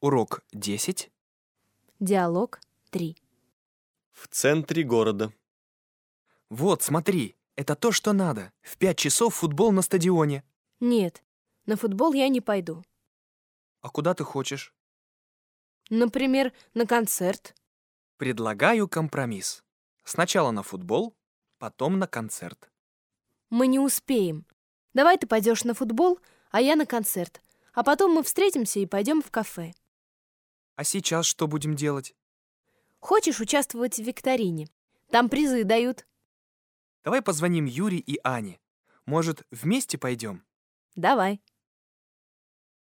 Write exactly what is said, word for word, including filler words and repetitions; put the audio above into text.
Урок десять. Диалог три. В центре города. Вот, смотри, это то, что надо. В пять часов футбол на стадионе. Нет, на футбол я не пойду. А куда ты хочешь? Например, на концерт. Предлагаю компромисс. Сначала на футбол, потом на концерт. Мы не успеем. Давай ты пойдешь на футбол, а я на концерт. А потом мы встретимся и пойдем в кафе. А сейчас что будем делать? Хочешь участвовать в викторине? Там призы дают. Давай позвоним Юре и Ане. Может, вместе пойдем? Давай.